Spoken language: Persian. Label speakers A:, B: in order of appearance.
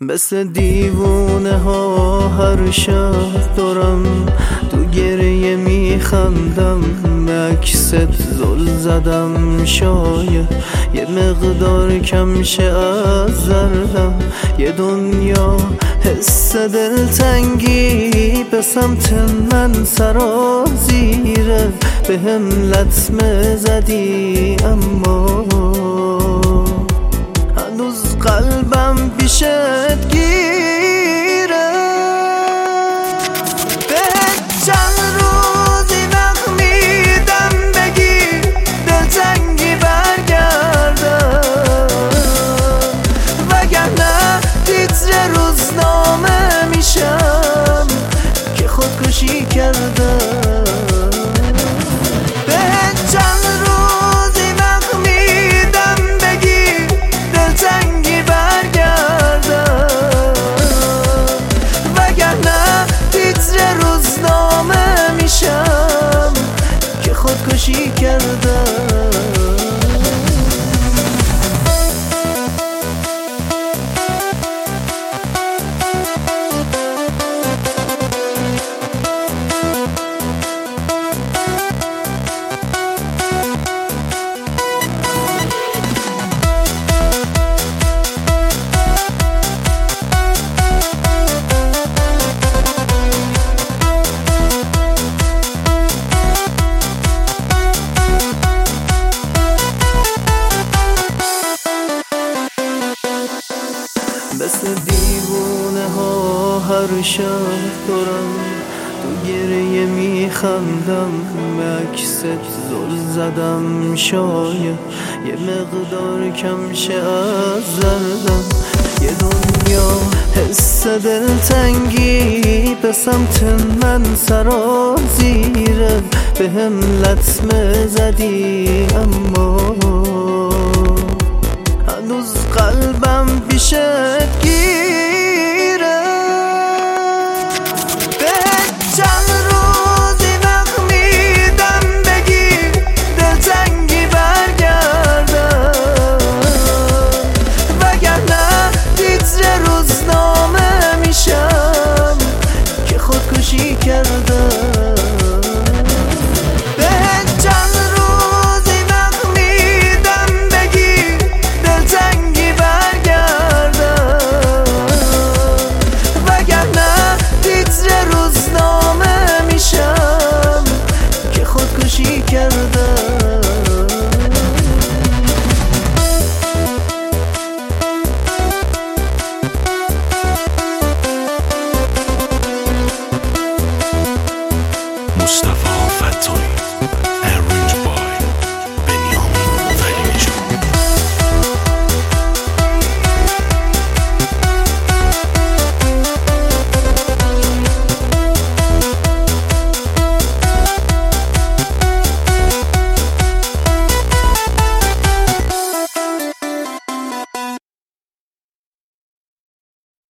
A: مثل دیوونه ها هر شب دارم تو گریه میخندم، عکست زل زدم شاید یه مقدار کم شه از زردم. یه دنیا حس دلتنگی به سمت من سرازیره، به هم لطمه زدی اما هنوز قلبم پیشت گیره. بهت چند روزی وقت میدم بگی دلتنگی برگردم، وگرنه تیتر روزنامه میشم که خودکشی کردم. بهت چند روزی وقت میدم بگی دلتنگی برگردم، وگرنه تیتر روزنامه میشم که خودکشی کردم. مثل دیوونه ها هر شب دارم تو گریه میخندم، عکست زل زدم شاید یه مقدار کم شه از زردم. یه دنیا حس دلتنگی به سمت من سرازیره، به هم لطمه زدی اما هنوز قلبم پیشت